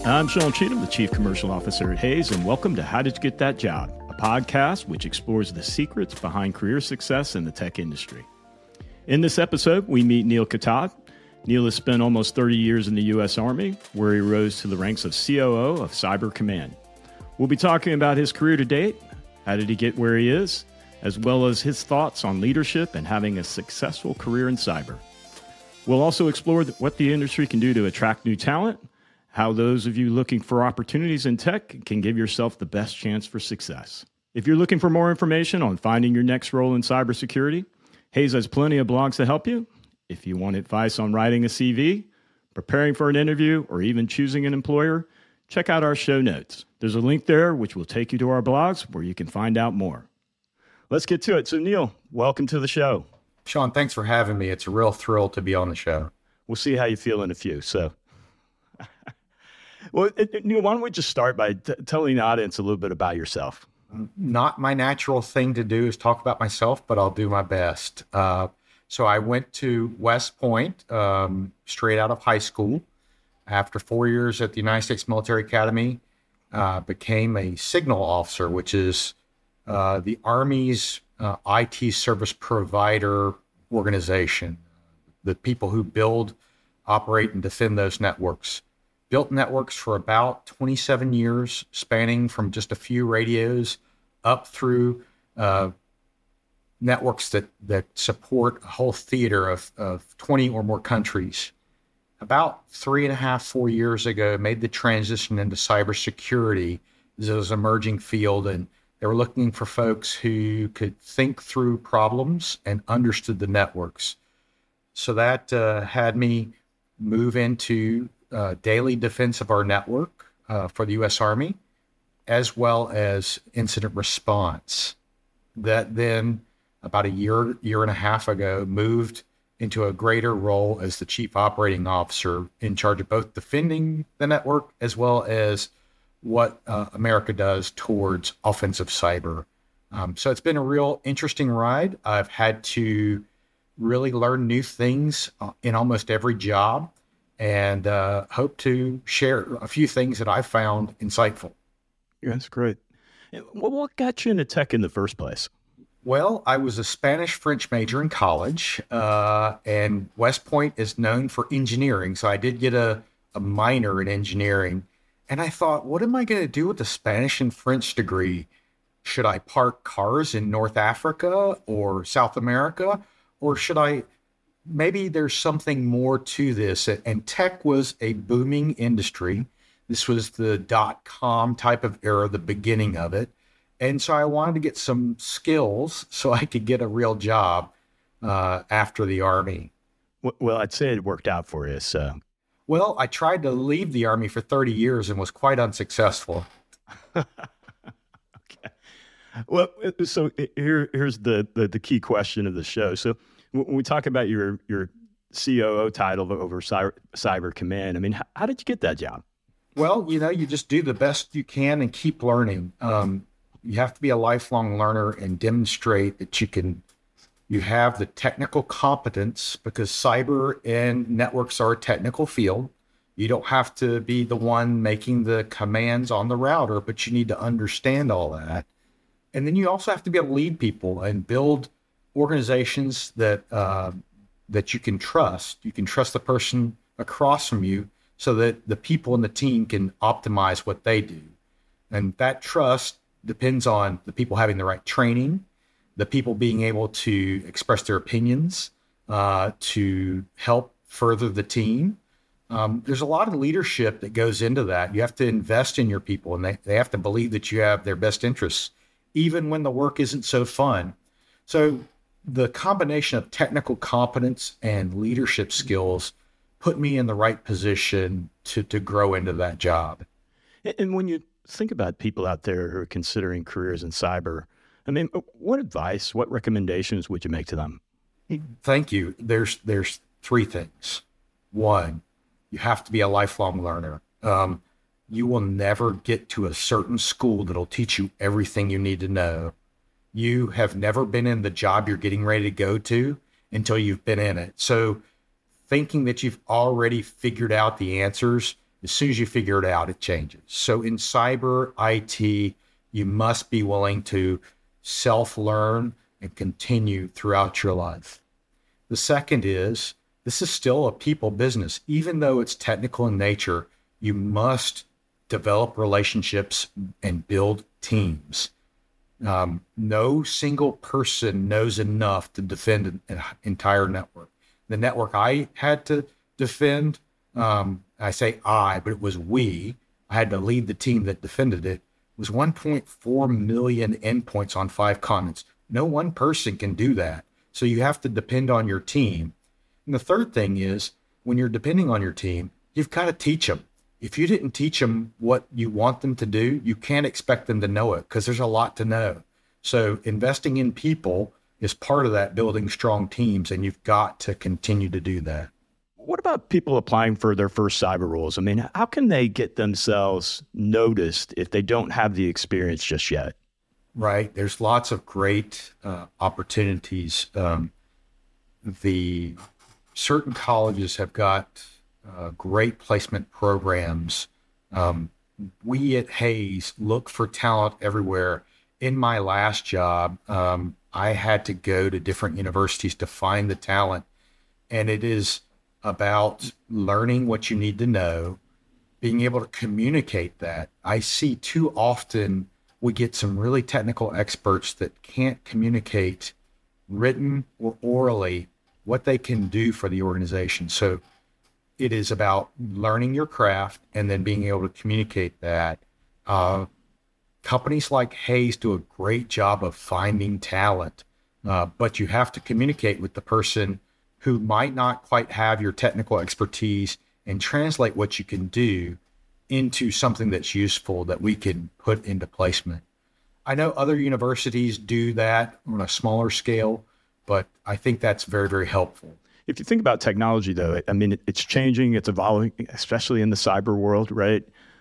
I'm Sean Cheatham, the Chief Commercial Officer at Hays, and welcome to How Did You Get That Job, a podcast which explores the secrets behind career success in the tech industry. In this episode, we meet Neil Katat. Neil has spent almost 30 years in the U.S. Army, where he rose to the ranks of COO of Cyber Command. We'll be talking about his career to date, how did he get where he is, as well as his thoughts on leadership and having a successful career in cyber. We'll also explore what the industry can do to attract new talent, how those of you looking for opportunities in tech can give yourself the best chance for success. If you're looking for more information on finding your next role in cybersecurity, Hays has plenty of blogs to help you. If you want advice on writing a CV, preparing for an interview, or even choosing an employer, check out our show notes. There's a link there which will take you to our blogs where you can find out more. Let's get to it. So Neil, welcome to the show. Sean, thanks for having me. It's a real thrill to be on the show. We'll see how you feel in a few. Well, Neil, why don't we just start by telling the audience a little bit about yourself? Not my natural thing to do is talk about myself, but I'll do my best. So I went to West Point straight out of high school. After 4 years at the United States Military Academy, became a signal officer, which is the Army's IT service provider organization, the people who build, operate, and defend those networks. Built networks for about 27 years, spanning from just a few radios up through networks that support a whole theater of 20 or more countries. About 3.5, 4 years ago, made the transition into cybersecurity as an emerging field, and they were looking for folks who could think through problems and understood the networks. So that had me move into daily defense of our network for the U.S. Army, as well as incident response. That then, about a year and a half ago, moved into a greater role as the Chief Operating Officer in charge of both defending the network as well as what America does towards offensive cyber. So it's been a real interesting ride. I've had to really learn new things in almost every job, and hope to share a few things that I found insightful. Yeah, that's great. What got you into tech in the first place? Well, I was a Spanish-French major in college, and West Point is known for engineering. So I did get a minor in engineering. And I thought, what am I going to do with a Spanish and French degree? Should I park cars in North Africa or South America? Or should I... Maybe there's something more to this. And tech was a booming industry. This was the .com type of era, the beginning of it. And so I wanted to get some skills so I could get a real job after the Army. Well, I'd say it worked out for you. So, well, I tried to leave the Army for 30 years and was quite unsuccessful. Okay. Well, so here's the key question of the show. So when we talk about your COO title over Cyber Command, I mean, how did you get that job? Well, you just do the best you can and keep learning. You have to be a lifelong learner and demonstrate that you have the technical competence, because cyber and networks are a technical field. You don't have to be the one making the commands on the router, but you need to understand all that. And then you also have to be able to lead people and build organizations that you can trust. You can trust the person across from you so that the people in the team can optimize what they do. And that trust depends on the people having the right training, the people being able to express their opinions, to help further the team. There's a lot of leadership that goes into that. You have to invest in your people, and they have to believe that you have their best interests, even when the work isn't so fun. So the combination of technical competence and leadership skills put me in the right position to grow into that job. And when you think about people out there who are considering careers in cyber, I mean, what advice, what recommendations would you make to them? Thank you. There's three things. One, you have to be a lifelong learner. You will never get to a certain school that'll teach you everything you need to know. You have never been in the job you're getting ready to go to until you've been in it. So thinking that you've already figured out the answers As soon as you figure it out, it changes. So in cyber IT, you must be willing to self-learn and continue throughout your life. The second is, this is still a people business. Even though it's technical in nature, you must develop relationships and build teams. No single person knows enough to defend an entire network. The network I had to defend, I say I, but it was we. I had to lead the team that defended it. It was 1.4 million endpoints on 5 continents. No one person can do that. So you have to depend on your team. And the third thing is, when you're depending on your team, you've got to teach them. If you didn't teach them what you want them to do, you can't expect them to know it because there's a lot to know. So investing in people is part of that, building strong teams, and you've got to continue to do that. What about people applying for their first cyber roles? I mean, how can they get themselves noticed if they don't have the experience just yet? Right. There's lots of great opportunities. The certain colleges have got great placement programs. We at Hays look for talent everywhere. In my last job, I had to go to different universities to find the talent. And it is about learning what you need to know, being able to communicate that. I see too often we get some really technical experts that can't communicate written or orally what they can do for the organization. So it is about learning your craft and then being able to communicate that. Companies like Hays do a great job of finding talent, but you have to communicate with the person who might not quite have your technical expertise and translate what you can do into something that's useful that we can put into placement. I know other universities do that on a smaller scale, but I think that's very, very helpful. If you think about technology, though, I mean, it's changing, it's evolving, especially in the cyber world, right?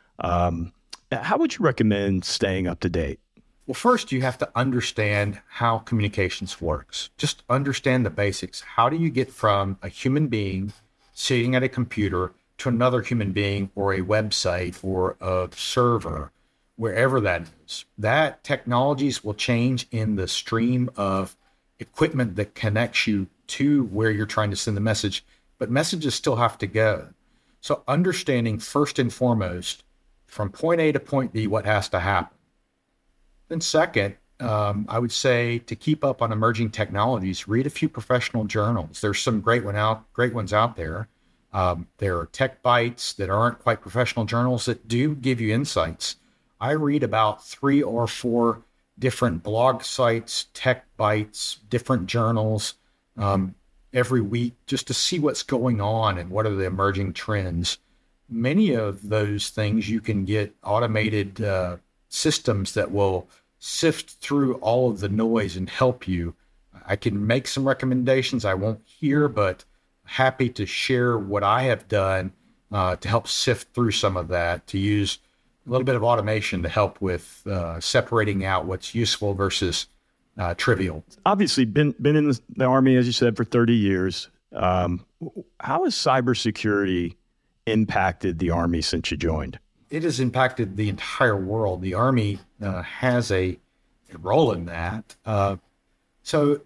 How would you recommend staying up to date? Well, first, you have to understand how communications works. Just understand the basics. How do you get from a human being sitting at a computer to another human being or a website or a server, wherever that is? That technologies will change in the stream of equipment that connects you to where you're trying to send the message, but messages still have to go. So understanding first and foremost, from point A to point B, what has to happen. Then second, I would say to keep up on emerging technologies, read a few professional journals. There's some great ones out there. There are tech bites that aren't quite professional journals that do give you insights. I read about 3 or 4 different blog sites, tech bites, different journals every week just to see what's going on and what are the emerging trends. Many of those things you can get automated systems that will sift through all of the noise and help you. I can make some recommendations I won't hear, but happy to share what I have done to help sift through some of that, to use a little bit of automation to help with separating out what's useful versus trivial. Obviously, been in the Army, as you said, for 30 years. How has cybersecurity impacted the Army since you joined? It has impacted the entire world. The Army has a role in that. So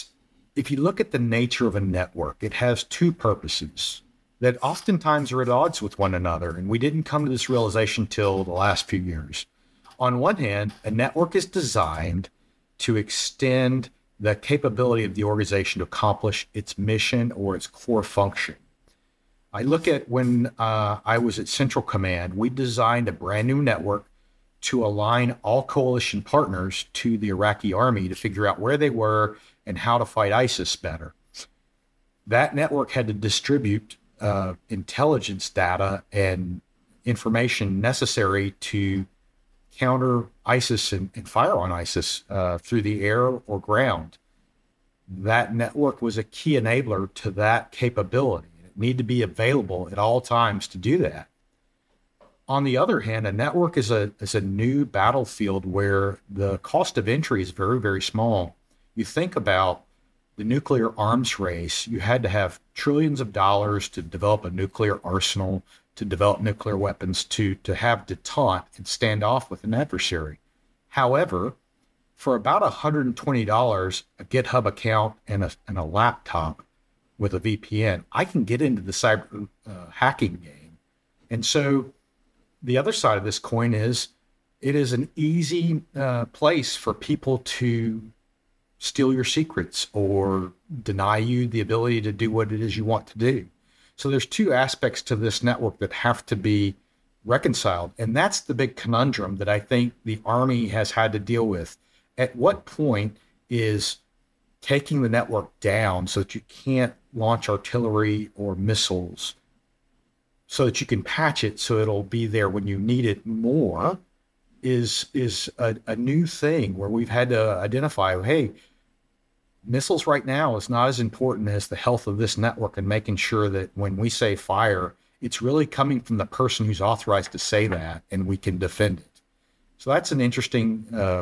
if you look at the nature of a network, it has 2 purposes that oftentimes are at odds with one another. And we didn't come to this realization till the last few years. On one hand, a network is designed to extend the capability of the organization to accomplish its mission or its core function. I look at when I was at Central Command, we designed a brand new network to align all coalition partners to the Iraqi army to figure out where they were and how to fight ISIS better. That network had to distribute intelligence data and information necessary to counter ISIS and fire on ISIS through the air or ground. That network was a key enabler to that capability. Need to be available at all times to do that. On the other hand, a network is a new battlefield where the cost of entry is very, very small. You think about the nuclear arms race, you had to have trillions of dollars to develop a nuclear arsenal, to develop nuclear weapons, to have detente and stand off with an adversary. However, for about $120, a GitHub account and a laptop with a VPN, I can get into the cyber hacking game. And so the other side of this coin is it is an easy place for people to steal your secrets or deny you the ability to do what it is you want to do. So there's two aspects to this network that have to be reconciled. And that's the big conundrum that I think the Army has had to deal with. At what point is taking the network down so that you can't launch artillery or missiles so that you can patch it so it'll be there when you need it more is a new thing where we've had to identify, hey, missiles right now is not as important as the health of this network and making sure that when we say fire, it's really coming from the person who's authorized to say that and we can defend it. So that's an interesting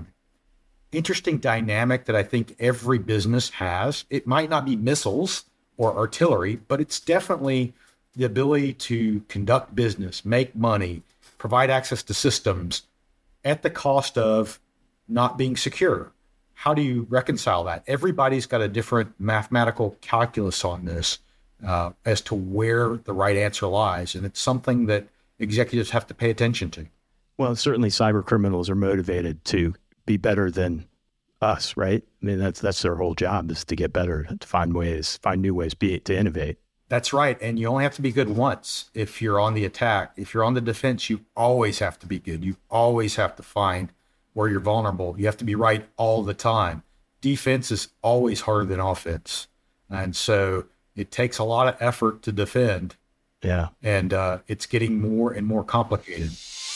dynamic that I think every business has. It might not be missiles or artillery, but it's definitely the ability to conduct business, make money, provide access to systems at the cost of not being secure. How do you reconcile that? Everybody's got a different mathematical calculus on this as to where the right answer lies. And it's something that executives have to pay attention to. Well, certainly cyber criminals are motivated to be better than us, right? I mean, that's their whole job, is to get better, to find new ways to innovate. That's right. And you only have to be good once if you're on the attack. If you're on the defense, you always have to be good. You always have to find where you're vulnerable. You have to be right all the time. Defense is always harder than offense. And so it takes a lot of effort to defend. Yeah. And it's getting more and more complicated.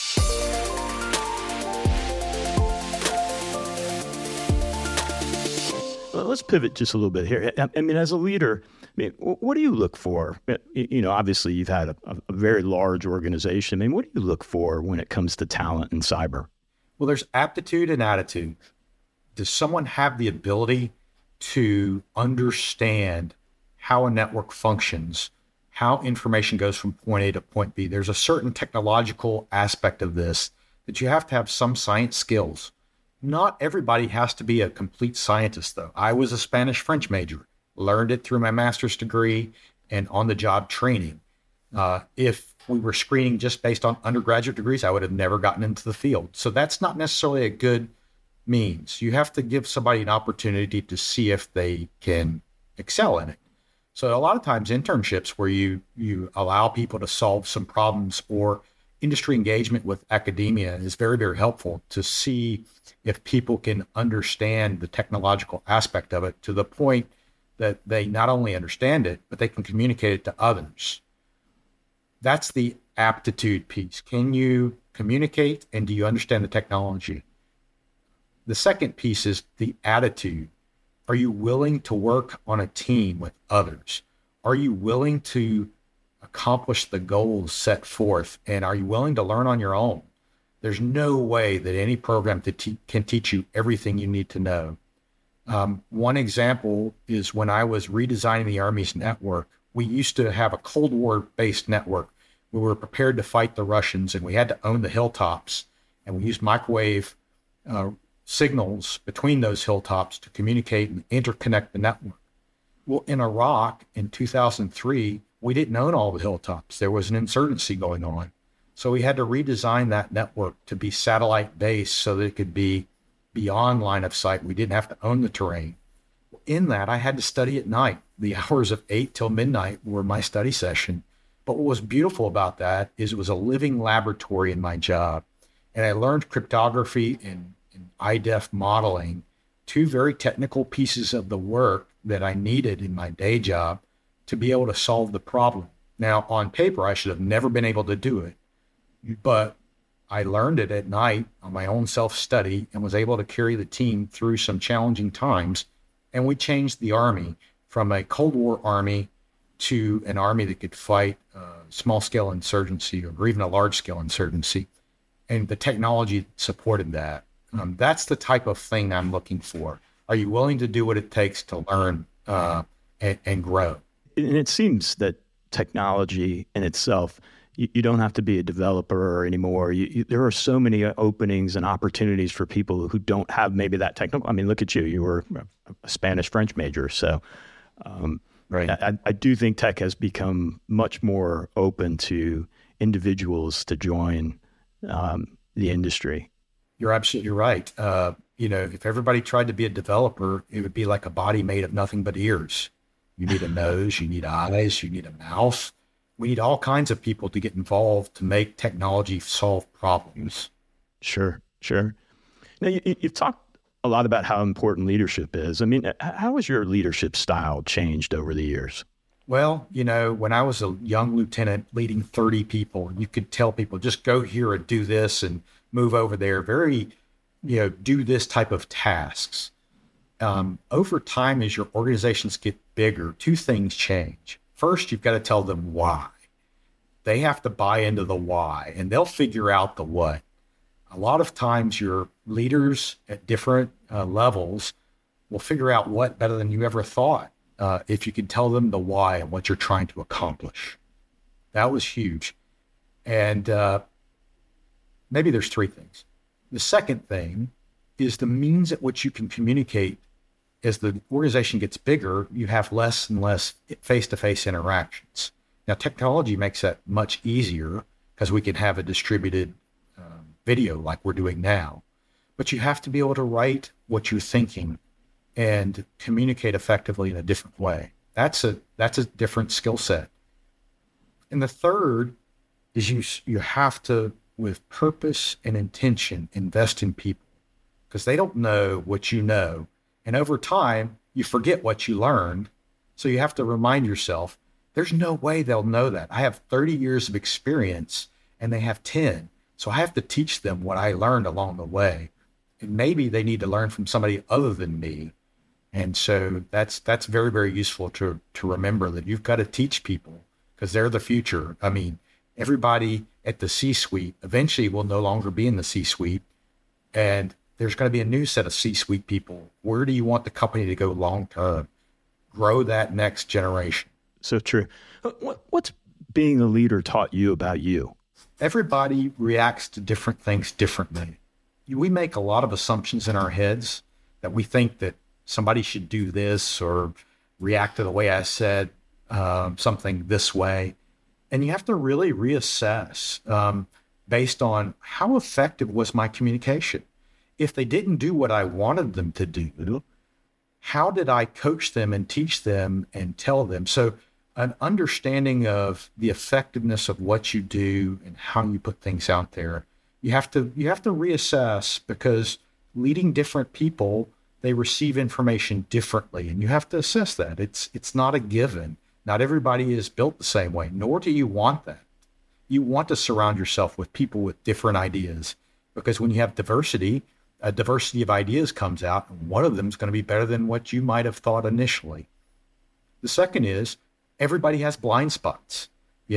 Well, let's pivot just a little bit here. I mean, as a leader, what do you look for? You know, obviously you've had a very large organization. I mean, what do you look for when it comes to talent in cyber? Well, there's aptitude and attitude. Does someone have the ability to understand how a network functions, how information goes from point A to point B? There's a certain technological aspect of this that you have to have some science skills. Not everybody has to be a complete scientist, though. I was a Spanish-French major, learned it through my master's degree and on-the-job training. If we were screening just based on undergraduate degrees, I would have never gotten into the field. So that's not necessarily a good means. You have to give somebody an opportunity to see if they can excel in it. So a lot of times internships where you allow people to solve some problems, or industry engagement with academia is very, very helpful to see if people can understand the technological aspect of it to the point that they not only understand it, but they can communicate it to others. That's the aptitude piece. Can you communicate, and do you understand the technology? The second piece is the attitude. Are you willing to work on a team with others? Are you willing to accomplish the goals set forth? And are you willing to learn on your own? There's no way that any program can teach you everything you need to know. One example is when I was redesigning the Army's network, we used to have a Cold War-based network. We were prepared to fight the Russians, and we had to own the hilltops. And we used microwave signals between those hilltops to communicate and interconnect the network. Well, in Iraq in 2003, we didn't own all the hilltops. There was an insurgency going on. So we had to redesign that network to be satellite-based so that it could be beyond line of sight. We didn't have to own the terrain. In that, I had to study at night. The hours of 8 till midnight were my study session. But what was beautiful about that is it was a living laboratory in my job. And I learned cryptography and IDEF modeling, two very technical pieces of the work that I needed in my day job to be able to solve the problem. Now, on paper, I should have never been able to do it, but I learned it at night on my own self-study and was able to carry the team through some challenging times. And we changed the Army from a Cold War Army to an Army that could fight small-scale insurgency or even a large-scale insurgency. And the technology supported that. That's the type of thing I'm looking for. Are you willing to do what it takes to learn and grow? And it seems that technology in itself, you don't have to be a developer anymore. There are so many openings and opportunities for people who don't have maybe that technical. I mean, look at you. You were a Spanish-French major. So Right. I do think tech has become much more open to individuals to join the industry. You're absolutely right. If everybody tried to be a developer, it would be like a body made of nothing but ears. You need a nose, you need eyes, you need a mouth. We need all kinds of people to get involved to make technology solve problems. Sure. Now, you've talked a lot about how important leadership is. I mean, how has your leadership style changed over the years? Well, when I was a young lieutenant leading 30 people, you could tell people just go here and do this and move over there. Very, do this type of tasks. Over time, as your organizations get bigger, two things change. First, you've got to tell them why. They have to buy into the why, and they'll figure out the what. A lot of times, your leaders at different levels will figure out what better than you ever thought if you can tell them the why and what you're trying to accomplish. That was huge. And maybe there's three things. The second thing is the means at which you can communicate. As the organization gets bigger, you have less and less face-to-face interactions. Now, technology makes that much easier because we can have a distributed video like we're doing now. But you have to be able to write what you're thinking and communicate effectively in a different way. That's a different skill set. And the third is you have to, with purpose and intention, invest in people because they don't know what you know. And over time, you forget what you learned. So you have to remind yourself, there's no way they'll know that. I have 30 years of experience and they have 10. So I have to teach them what I learned along the way. And maybe they need to learn from somebody other than me. And so that's very, very useful to remember that you've got to teach people because they're the future. I mean, everybody at the C-suite eventually will no longer be in the C-suite. And there's going to be a new set of C-suite people. Where do you want the company to go long term? Grow that next generation. So true. What's being a leader taught you about you? Everybody reacts to different things differently. We make a lot of assumptions in our heads that we think that somebody should do this or react to the way I said something this way. And you have to really reassess based on how effective was my communication. If they didn't do what I wanted them to do, how did I coach them and teach them and tell them? So an understanding of the effectiveness of what you do and how you put things out there, you have to reassess because leading different people, they receive information differently, and you have to assess that. It's not a given. Not everybody is built the same way, nor do you want that. You want to surround yourself with people with different ideas because when you have diversity, a diversity of ideas comes out, and one of them is going to be better than what you might have thought initially. The second is everybody has blind spots.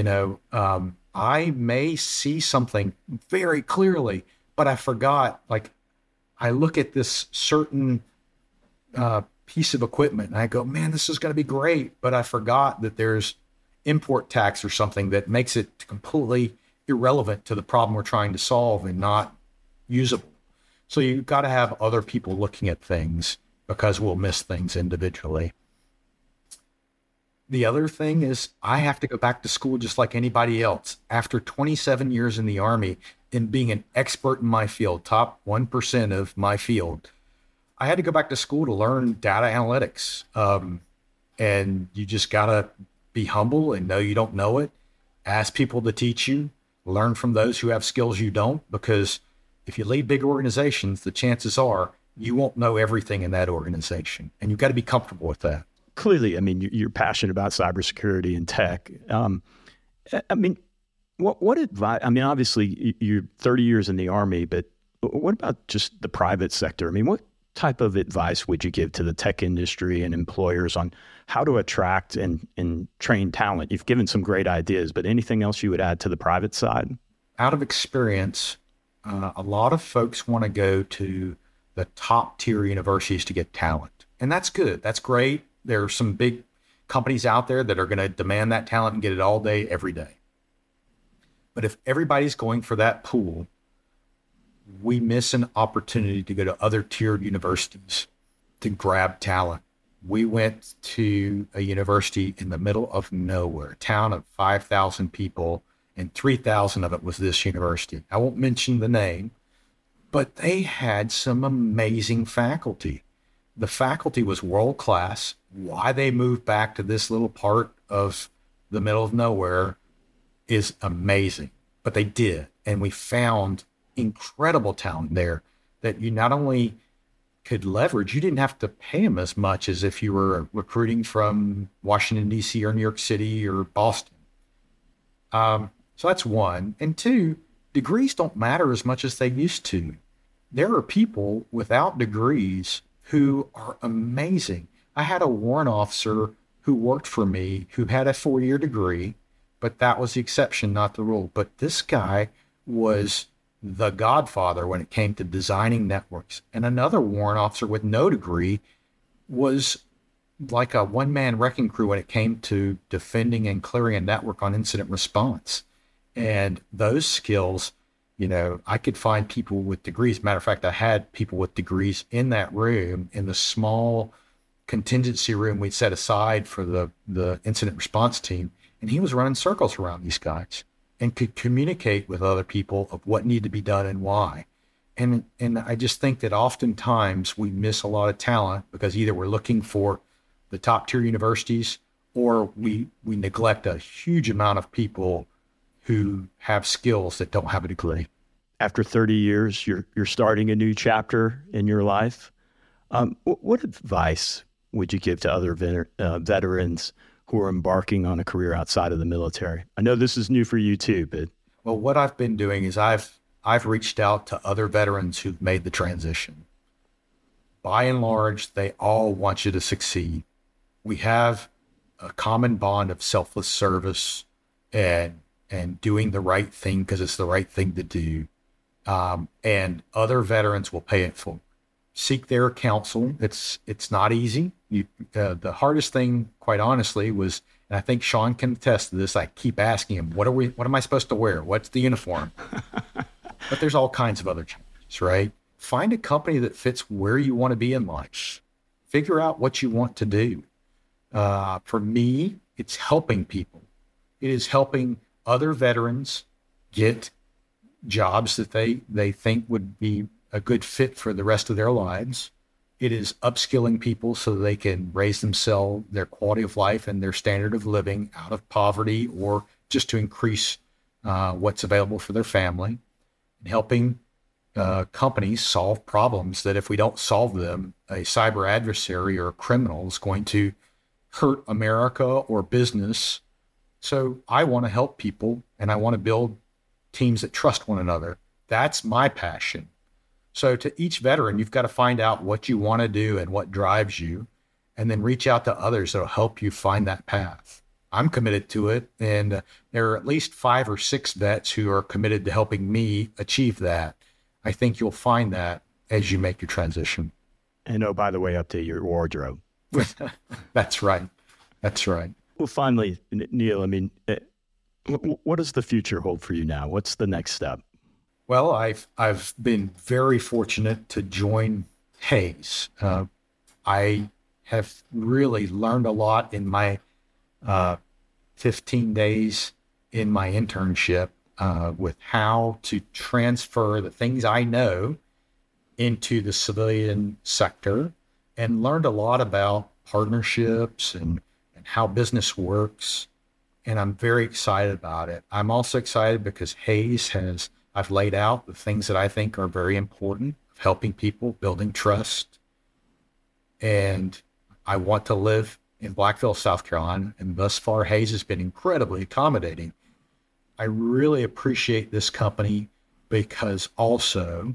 I may see something very clearly, but I forgot, like I look at this certain piece of equipment and I go, man, this is going to be great. But I forgot that there's import tax or something that makes it completely irrelevant to the problem we're trying to solve and not usable. So you've got to have other people looking at things because we'll miss things individually. The other thing is I have to go back to school just like anybody else. After 27 years in the Army and being an expert in my field, top 1% of my field, I had to go back to school to learn data analytics. And you just got to be humble and know you don't know it. Ask people to teach you. Learn from those who have skills you don't, because if you lead big organizations, the chances are you won't know everything in that organization. And you've got to be comfortable with that. Clearly, I mean, you're passionate about cybersecurity and tech. I mean, what advice? I mean, obviously, you're 30 years in the Army, but what about just the private sector? I mean, what type of advice would you give to the tech industry and employers on how to attract and train talent? You've given some great ideas, but anything else you would add to the private side? Out of experience, a lot of folks want to go to the top tier universities to get talent. And that's good. That's great. There are some big companies out there that are going to demand that talent and get it all day, every day. But if everybody's going for that pool, we miss an opportunity to go to other tiered universities to grab talent. We went to a university in the middle of nowhere, a town of 5,000 people, and 3,000 of it was this university. I won't mention the name, but they had some amazing faculty. The faculty was world class. Why they moved back to this little part of the middle of nowhere is amazing, but they did. And we found incredible talent there that you not only could leverage, you didn't have to pay them as much as if you were recruiting from Washington, D.C. or New York City or Boston. So that's one. And two, degrees don't matter as much as they used to. There are people without degrees who are amazing. I had a warrant officer who worked for me who had a 4-year degree, but that was the exception, not the rule. But this guy was the godfather when it came to designing networks. And another warrant officer with no degree was like a one-man wrecking crew when it came to defending and clearing a network on incident response. And those skills, I could find people with degrees. Matter of fact, I had people with degrees in that room, in the small contingency room we'd set aside for the incident response team. And he was running circles around these guys and could communicate with other people of what needed to be done and why. And I just think that oftentimes we miss a lot of talent because either we're looking for the top tier universities or we neglect a huge amount of people who have skills that don't have a degree. After 30 years, you're starting a new chapter in your life. What advice would you give to other veterans who are embarking on a career outside of the military? I know this is new for you too, but. Well, what I've been doing is I've reached out to other veterans who've made the transition. By and large, they all want you to succeed. We have a common bond of selfless service and doing the right thing because it's the right thing to do. And other veterans will pay it forward. Seek their counsel. It's not easy. The hardest thing, quite honestly, was, and I think Sean can attest to this, I keep asking him, what am I supposed to wear? What's the uniform? But there's all kinds of other challenges, right? Find a company that fits where you want to be in life. Figure out what you want to do. For me, it's helping people. It is helping other veterans get jobs that they think would be a good fit for the rest of their lives. It is upskilling people so they can raise themselves, their quality of life and their standard of living out of poverty or just to increase what's available for their family. And helping companies solve problems that if we don't solve them, a cyber adversary or a criminal is going to hurt America or business. So I want to help people and I want to build teams that trust one another. That's my passion. So to each veteran, you've got to find out what you want to do and what drives you, and then reach out to others that will help you find that path. I'm committed to it, and there are at least 5 or 6 vets who are committed to helping me achieve that. I think you'll find that as you make your transition. And oh, by the way, update your wardrobe. That's right. That's right. Well, finally, Neil, what does the future hold for you now? What's the next step? Well, I've been very fortunate to join Hays. I have really learned a lot in my 15 days in my internship with how to transfer the things I know into the civilian sector, and learned a lot about partnerships and how business works. And I'm very excited about it. I'm also excited because Hays I've laid out the things that I think are very important, of helping people, building trust. And I want to live in Blackville, South Carolina. And thus far, Hays has been incredibly accommodating. I really appreciate this company because also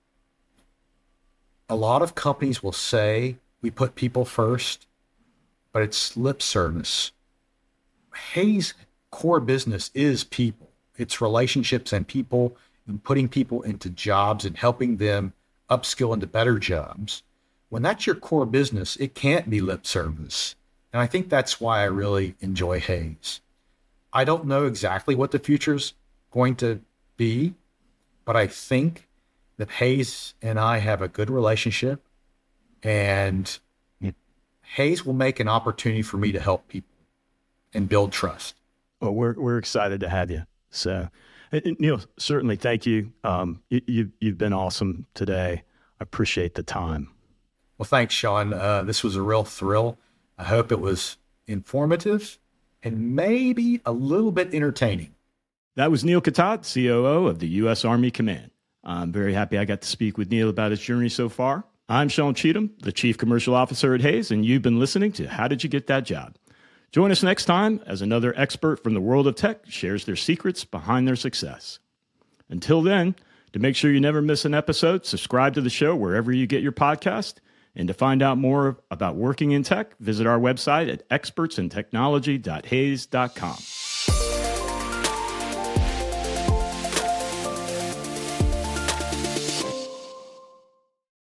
a lot of companies will say we put people first, but it's lip service. Hays' core business is people. It's relationships and people, and putting people into jobs and helping them upskill into better jobs. When that's your core business, it can't be lip service. And I think that's why I really enjoy Hays. I don't know exactly what the future's going to be, but I think that Hayes and I have a good relationship, and Hayes will make an opportunity for me to help people and build trust. Well, we're excited to have you. So, Neil, certainly thank you. You've been awesome today. I appreciate the time. Well, thanks, Sean. This was a real thrill. I hope it was informative and maybe a little bit entertaining. That was Neil Katat, COO of the U.S. Army Command. I'm very happy I got to speak with Neil about his journey so far. I'm Sean Cheatham, the Chief Commercial Officer at Hayes, and you've been listening to How Did You Get That Job? Join us next time as another expert from the world of tech shares their secrets behind their success. Until then, to make sure you never miss an episode, subscribe to the show wherever you get your podcast. And to find out more about working in tech, visit our website at expertsintechnology.hayes.com.